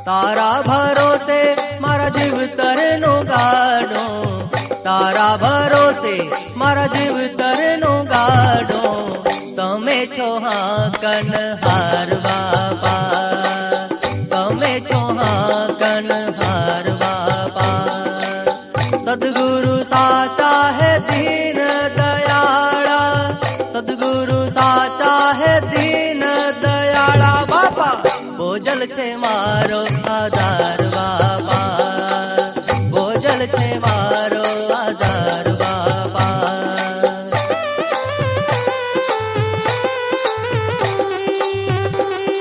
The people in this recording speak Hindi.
तारा भरोसे मारा जीव तरनो गाडो, तारा भरोसे मारा जीव तरनो गाडो। तमे छो हाकन हार बापा, तमे छो हाकन हार बापा। सद्गुरु साचा है दीन दयाला, सद्गुरु साचा है दीन दयाला बापा। बोझल छे मारो आधा